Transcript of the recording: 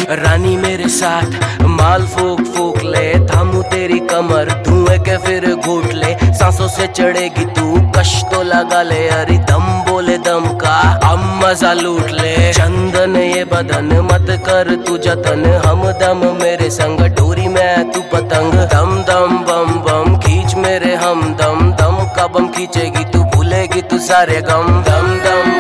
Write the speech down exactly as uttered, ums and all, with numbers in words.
रानी मेरे साथ माल फूक फूक ले, थामू तेरी कमर धुएं के फिर घूट ले, सांसों से चढ़ेगी तू कश तो लगा ले, अरे दम बोले दम का हम मजा लूट ले। चंदन ये बदन मत कर तू जतन, हम दम मेरे संग डोरी में तू पतंग, दम दम बम बम खींच मेरे हम दम, दम का बम खींचेगी तू भूलेगी तू सारे गम, दम दम